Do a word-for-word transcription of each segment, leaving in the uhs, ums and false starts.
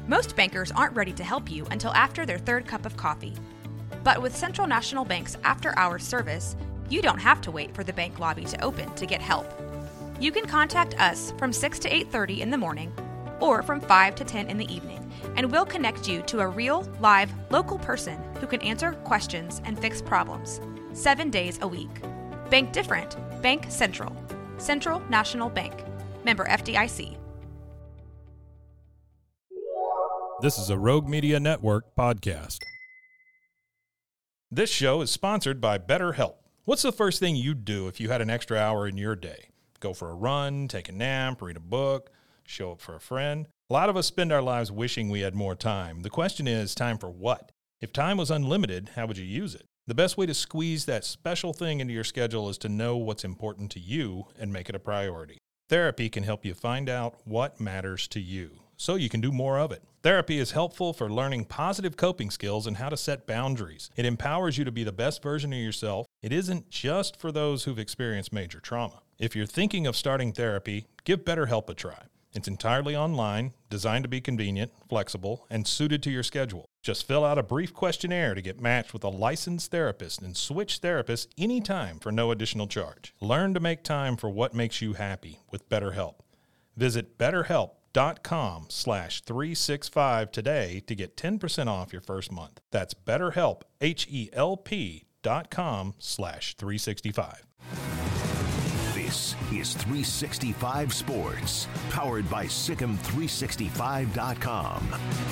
Most bankers aren't ready to help you until after their third cup of coffee. But with Central National Bank's after-hours service, you don't have to wait for the bank lobby to open to get help. You can contact us from six to eight thirty in the morning or from five to ten in the evening, and we'll connect you to a real, live, local person who can answer questions and fix problems, seven days a week. Bank different. Bank Central. Central National Bank. Member F D I C. This is a Rogue Media Network podcast. This show is sponsored by BetterHelp. What's the first thing you'd do if you had an extra hour in your day? Go for a run, take a nap, read a book, show up for a friend? A lot of us spend our lives wishing we had more time. The question is, time for what? If time was unlimited, how would you use it? The best way to squeeze that special thing into your schedule is to know what's important to you and make it a priority. Therapy can help you find out what matters to you, so you can do more of it. Therapy is helpful for learning positive coping skills and how to set boundaries. It empowers you to be the best version of yourself. It isn't just for those who've experienced major trauma. If you're thinking of starting therapy, give BetterHelp a try. It's entirely online, designed to be convenient, flexible, and suited to your schedule. Just fill out a brief questionnaire to get matched with a licensed therapist and switch therapists anytime for no additional charge. Learn to make time for what makes you happy with BetterHelp. Visit BetterHelp.com slash 365 today to get ten percent off your first month. That's BetterHelp, H-E-L-P dot com slash 365. This is three sixty-five Sports, powered by Sikkim three sixty-five dot com.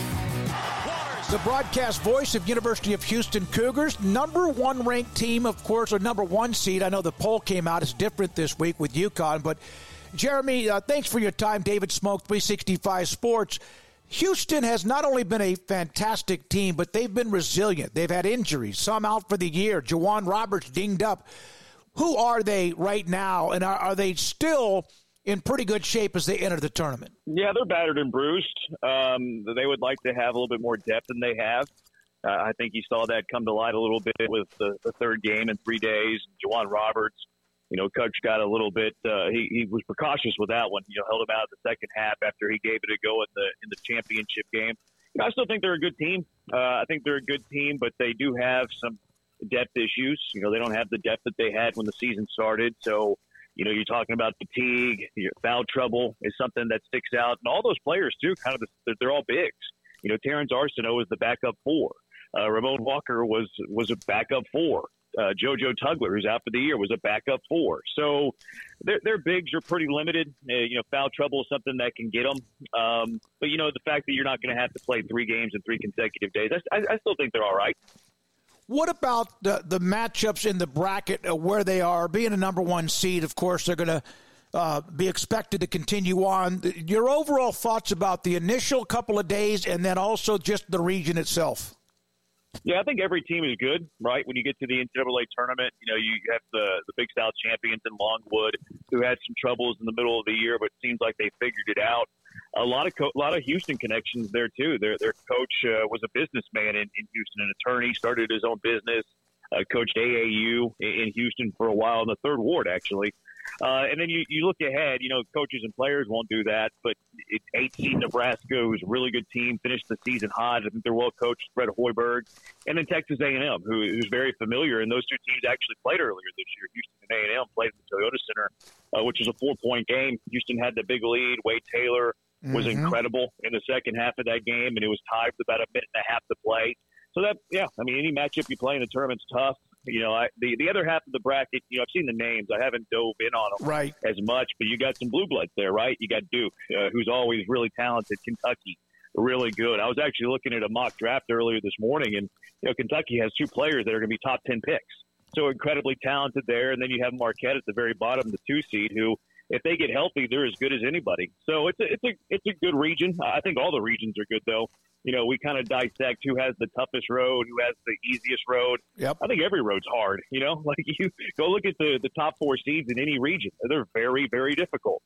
The broadcast voice of University of Houston Cougars, number one ranked team, of course, or number one seed. I know the poll came out. It's different this week with UConn. But, Jeremy, uh, thanks for your time. David Smoke, three sixty-five Sports. Houston has not only been a fantastic team, but they've been resilient. They've had injuries, some out for the year. Juwan Roberts dinged up. Who are they right now, and are, are they still in pretty good shape as they enter the tournament? Yeah, they're battered and bruised. Um, they would like to have a little bit more depth than they have. Uh, I think you saw that come to light a little bit with the, the third game in three days. Juwan Roberts, you know, coach got a little bit uh, – he, he was precautious with that one. You know, held him out the second half after he gave it a go in the in the championship game. You know, I still think they're a good team. Uh, I think they're a good team, but they do have some – depth issues. You know, they don't have the depth that they had when the season started. So, you know, you're talking about fatigue, your foul trouble is something that sticks out. And all those players, too, kind of, the, they're all bigs. You know, Terrence Arsenault is the backup four. Uh, Ramon Walker was was a backup four. Uh, JoJo Tugler, who's out for the year, was a backup four. So their, their bigs are pretty limited. Uh, you know, foul trouble is something that can get them. Um, but, you know, the fact that you're not going to have to play three games in three consecutive days, I, I, I still think they're all right. What about the, the matchups in the bracket uh, where they are? Being a number one seed, of course, they're going to uh, be expected to continue on. Your overall thoughts about the initial couple of days and then also just the region itself? Yeah, I think every team is good, right? When you get to the N C double A tournament, you know, you have the, the Big South champions in Longwood who had some troubles in the middle of the year, but it seems like they figured it out. A lot of co- a lot of Houston connections there too. Their their coach uh, was a businessman in, in Houston, an attorney, started his own business, uh, coached A A U in, in Houston for a while in the third ward actually. Uh, and then you, you look ahead, you know, coaches and players won't do that, but it's eight seed Nebraska, who's a really good team, finished the season hot. I think they're well coached, Fred Hoiberg, and then Texas A and M, who, who's very familiar. And those two teams actually played earlier this year. Houston and A and M played in the Toyota Center, uh, which was a four-point game. Houston had the big lead. Wade Taylor was mm-hmm. incredible in the second half of that game, and it was tied with about a minute and a half to play. So that, yeah, I mean, any matchup you play in the tournament's tough. You know, I, the the other half of the bracket, you know, I've seen the names. I haven't dove in on them right. as much, but you got some blue bloods there, right? You got Duke, uh, who's always really talented. Kentucky, really good. I was actually looking at a mock draft earlier this morning, and, you know, Kentucky has two players that are going to be top ten picks. So incredibly talented there. And then you have Marquette at the very bottom, the two seed, who, if they get healthy, they're as good as anybody. So it's a, it's a, it's a good region. I think all the regions are good, though. You know, we kind of dissect who has the toughest road, who has the easiest road. Yep. I think every road's hard, you know. Like, you go look at the, the top four seeds in any region. They're very, very difficult.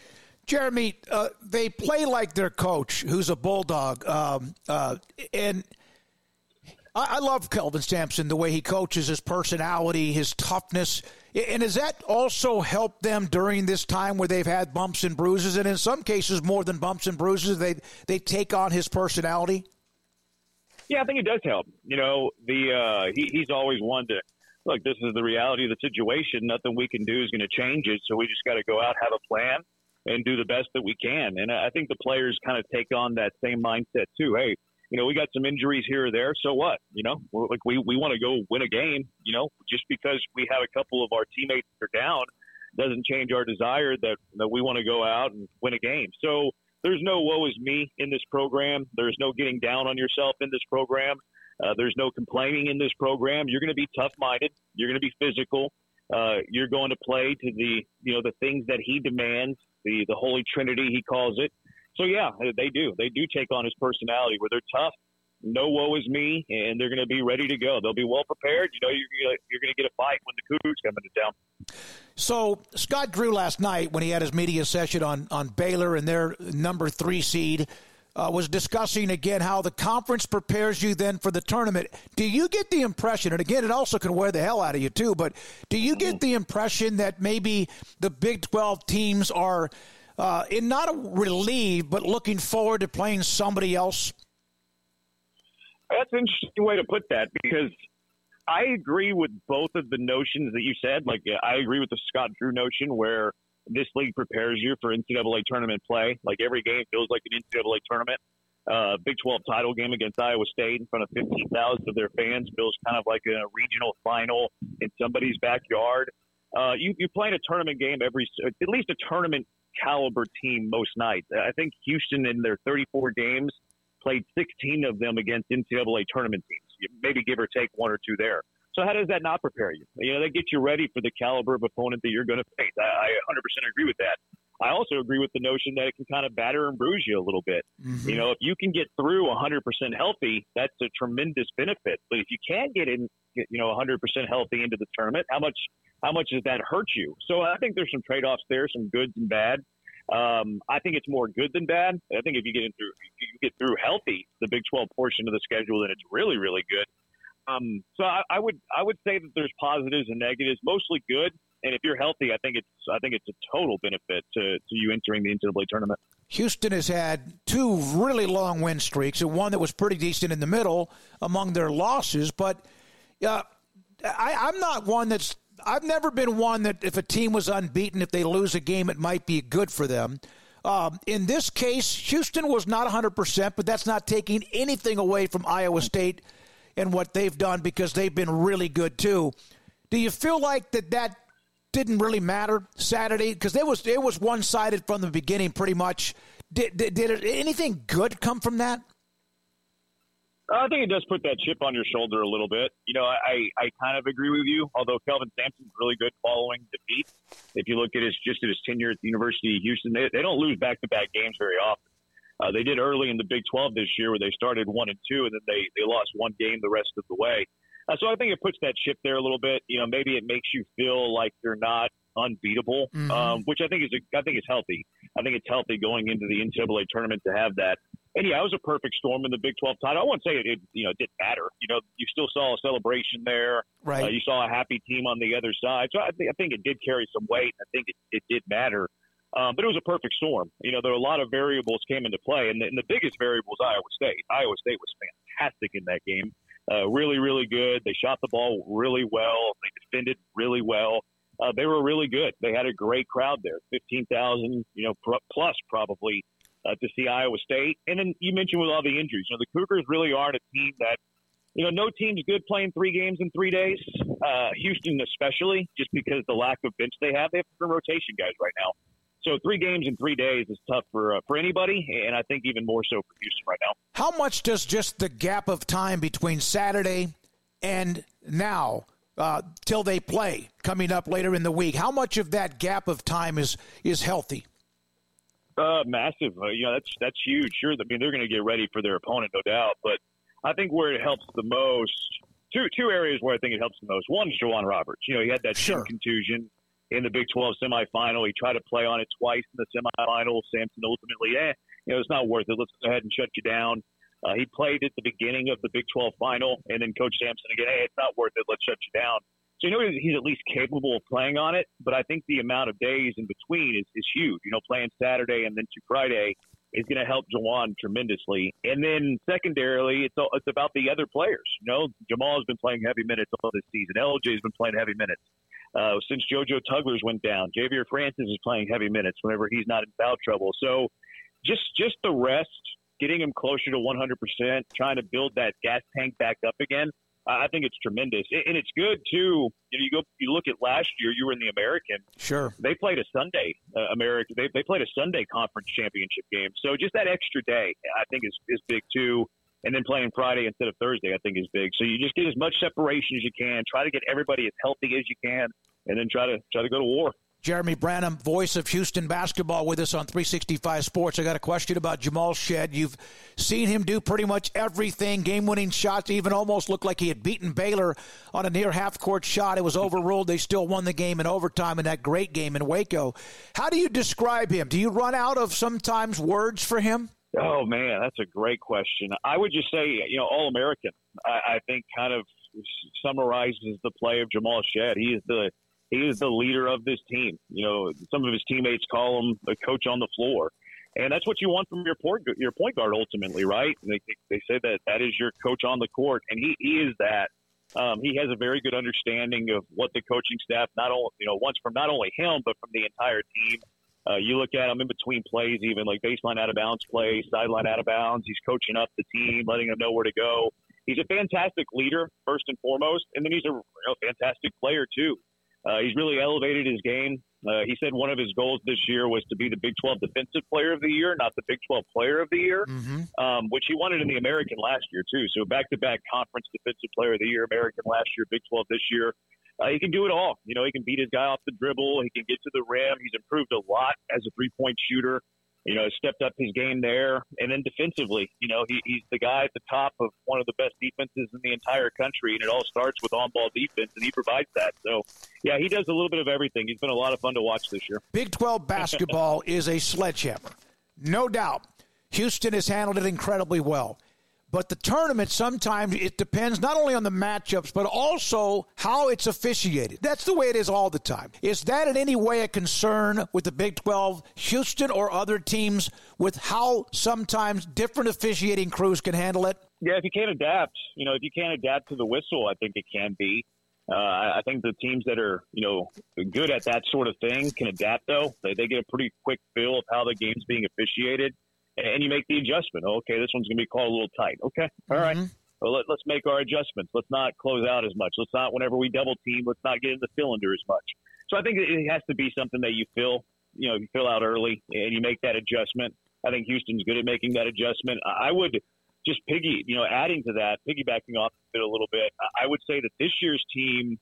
Jeremy, uh, they play like their coach, who's a Bulldog. Um, uh, and I, I love Kelvin Sampson, the way he coaches, his personality, his toughness. And has that also helped them during this time where they've had bumps and bruises? And in some cases, more than bumps and bruises, they they take on his personality? Yeah, I think it does help. You know, the uh, he, he's always one to, look, this is the reality of the situation. Nothing we can do is going to change it. So we just got to go out, have a plan, and do the best that we can. And I think the players kind of take on that same mindset too. Hey, you know, we got some injuries here or there. So what? You know, we're, like we, we want to go win a game. You know, just because we have a couple of our teammates that are down doesn't change our desire that, that we want to go out and win a game. So there's no woe is me in this program. There's no getting down on yourself in this program. Uh, there's no complaining in this program. You're going to be tough-minded. You're going to be physical. Uh, you're going to play to the, you know, the things that he demands, the, the Holy Trinity, he calls it. So, yeah, they do. They do take on his personality where they're tough, no woe is me, and they're going to be ready to go. They'll be well prepared. You know, you're, you're going to get a fight when the Cougars come into town. So Scott Drew last night, when he had his media session on, on Baylor and their number three seed, uh, was discussing again how the conference prepares you then for the tournament. Do you get the impression, and again, it also can wear the hell out of you too, but do you get the impression that maybe the Big twelve teams are uh, in not a relieved, but looking forward to playing somebody else? That's an interesting way to put that, because I agree with both of the notions that you said. Like, I agree with the Scott Drew notion where this league prepares you for N C double A tournament play. Like, every game feels like an N C double A tournament. Uh, Big twelve title game against Iowa State in front of fifteen thousand of their fans feels kind of like a regional final in somebody's backyard. Uh, you, you play in a tournament game every, at least a tournament caliber team most nights. I think Houston in their thirty-four games played sixteen of them against N C double A tournament teams, maybe give or take one or two there. So how does that not prepare you? You know, they get you ready for the caliber of opponent that you're going to face. I, I one hundred percent agree with that. I also agree with the notion that it can kind of batter and bruise you a little bit. Mm-hmm. You know, if you can get through one hundred percent healthy, that's a tremendous benefit. But if you can't get in, you know, one hundred percent healthy into the tournament, how much how much does that hurt you? So I think there's some trade-offs there, some goods and bad. Um, I think it's more good than bad. I think if you get in through, if you get through healthy, the Big twelve portion of the schedule, then it's really, really good. Um, so I, I would, I would say that there's positives and negatives, mostly good. And if you're healthy, I think it's, I think it's a total benefit to, to you entering the N C double A tournament. Houston has had two really long win streaks, and one that was pretty decent in the middle among their losses. But uh, I, I'm not one that's. I've never been one that if a team was unbeaten, if they lose a game, it might be good for them. Um, in this case, Houston was not one hundred percent, but that's not taking anything away from Iowa State and what they've done, because they've been really good too. Do you feel like that that didn't really matter Saturday? Because it was, it was one-sided from the beginning pretty much. Did, did, did it, anything good come from that? I think it does put that chip on your shoulder a little bit. You know, I, I kind of agree with you, although Kelvin Sampson's really good following defeat. If you look at his just at his tenure at the University of Houston, they, they don't lose back-to-back games very often. Uh, they did early in the Big twelve this year where they started one and two, and then they, they lost one game the rest of the way. Uh, so I think it puts that chip there a little bit. You know, maybe it makes you feel like you're not unbeatable, mm-hmm. um, which I think is a, I think is healthy. I think it's healthy going into the N C double A tournament to have that. And yeah, it was a perfect storm in the Big twelve title. I wouldn't say it, it you know, didn't matter. You know, you still saw a celebration there. Right. Uh, you saw a happy team on the other side. So I think I think it did carry some weight. I think it, it did matter. Um, but it was a perfect storm. You know, there were a lot of variables came into play, and the, and the biggest variable was Iowa State. Iowa State was fantastic in that game. Uh, really, really good. They shot the ball really well. They defended really well. Uh, they were really good. They had a great crowd there, fifteen thousand, you know, pr- plus probably uh, to see Iowa State. And then you mentioned with all the injuries, you know, the Cougars really aren't a team that, you know, no team's good playing three games in three days. Uh, Houston especially, just because the lack of bench they have. They have some rotation guys right now. So three games in three days is tough for uh, for anybody, and I think even more so for Houston right now. How much does just the gap of time between Saturday and now uh, till they play coming up later in the week, how much of that gap of time is is healthy? Uh, massive. Uh, you know, that's that's huge. Sure, I mean, they're going to get ready for their opponent, no doubt. But I think where it helps the most, two two areas where I think it helps the most. One is J'Wan Roberts. You know, he had that sure. shin contusion in the Big twelve semifinal. He tried to play on it twice in the semifinal. Sampson ultimately, eh, you know, it's not worth it. Let's go ahead and shut you down. Uh, he played at the beginning of the Big twelve final, and then Coach Sampson again, hey, it's not worth it. Let's shut you down. So you know he's at least capable of playing on it, but I think the amount of days in between is, is huge. You know, playing Saturday and then to Friday is going to help Juwan tremendously. And then secondarily, it's all, it's about the other players. You know, Jamal has been playing heavy minutes all this season. L J has been playing heavy minutes. Uh, since JoJo Tugglers went down, Javier Francis is playing heavy minutes whenever he's not in foul trouble. So just just the rest, getting him closer to one hundred percent, trying to build that gas tank back up again, I think it's tremendous. And it's good, too. You know, you go, you look at last year, you were in the American. Sure. They played a Sunday uh, American. They, they played a Sunday conference championship game. So just that extra day, I think, is, is big, too. And then playing Friday instead of Thursday, I think, is big. So you just get as much separation as you can. Try to get everybody as healthy as you can, and then try to try to go to war. Jeremy Branham, voice of Houston basketball, with us on three sixty-five Sports. I got a question about Jamal Shead. You've seen him do pretty much everything, game-winning shots, even almost looked like he had beaten Baylor on a near half-court shot. It was overruled. They still won the game in overtime in that great game in Waco. How do you describe him? Do you run out of sometimes words for him? Oh, man, that's a great question. I would just say, you know, All-American, I, I think kind of summarizes the play of Jamal Shead. He is the He is the leader of this team. You know, some of his teammates call him the coach on the floor. And that's what you want from your point, your point guard ultimately, right? They, they say that that is your coach on the court, and he, he is that. Um, he has a very good understanding of what the coaching staff, not only, you know, wants from not only him, but from the entire team. Uh, you look at him in between plays, even like baseline out of bounds plays, sideline out of bounds. He's coaching up the team, letting them know where to go. He's a fantastic leader, first and foremost, and then he's a you know, fantastic player, too. Uh, he's really elevated his game. Uh, he said one of his goals this year was to be the Big twelve Defensive Player of the Year, not the Big twelve Player of the Year, mm-hmm. um, which he wanted in the American last year, too. So back-to-back Conference Defensive Player of the Year, American last year, Big twelve this year. Uh, he can do it all. You know, he can beat his guy off the dribble. He can get to the rim. He's improved a lot as a three-point shooter. You know, stepped up his game there. And then defensively, you know, he, he's the guy at the top of one of the best defenses in the entire country, and it all starts with on-ball defense, and he provides that. So, yeah, he does a little bit of everything. He's been a lot of fun to watch this year. Big twelve basketball is a sledgehammer. No doubt. Houston has handled it incredibly well. But the tournament, sometimes it depends not only on the matchups, but also how it's officiated. That's the way it is all the time. Is that in any way a concern with the Big twelve, Houston, or other teams with how sometimes different officiating crews can handle it? Yeah, if you can't adapt, you know, if you can't adapt to the whistle, I think it can be. Uh, I think the teams that are, you know, good at that sort of thing can adapt, though. They, they get a pretty quick feel of how the game's being officiated. And you make the adjustment. Okay, this one's going to be called a little tight. Okay, all right. Mm-hmm. Well, let, let's make our adjustments. Let's not close out as much. Let's not, whenever we double team, let's not get in the cylinder as much. So I think it has to be something that you fill, you know, you fill out early and you make that adjustment. I think Houston's good at making that adjustment. I would just piggy, you know, adding to that, piggybacking off it a little bit. I would say that this year's team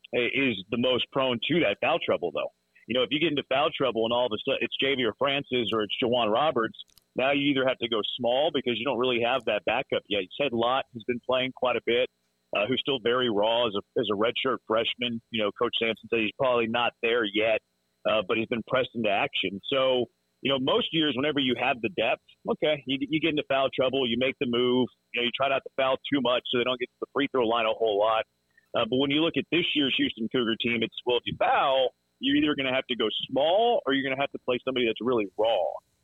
is the most prone to that foul trouble, though. You know, if you get into foul trouble and all of a sudden it's Javier Francis or it's Juwan Roberts, now you either have to go small because you don't really have that backup yet. Ted Lott has been playing quite a bit, uh, who's still very raw as a as a redshirt freshman. You know, Coach Sampson said he's probably not there yet, uh, but he's been pressed into action. So, you know, most years whenever you have the depth, okay, you, you get into foul trouble, you make the move. You know, you try not to foul too much so they don't get to the free throw line a whole lot. Uh, but when you look at this year's Houston Cougar team, it's, well, if you foul, you're either going to have to go small or you're going to have to play somebody that's really raw.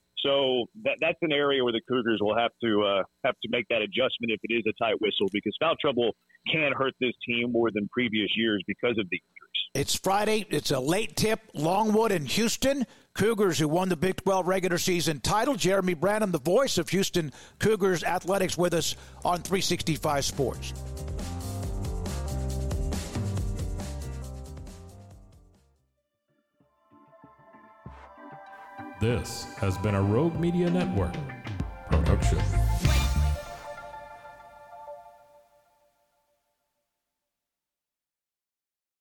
So that that's an area where the Cougars will have to uh, have to make that adjustment if it is a tight whistle, because foul trouble can hurt this team more than previous years because of the injuries. It's Friday. It's a late tip. Longwood and Houston. Cougars who won the Big twelve regular season title. Jeremy Branham, the voice of Houston Cougars athletics, with us on three sixty-five Sports. This has been a Rogue Media Network production.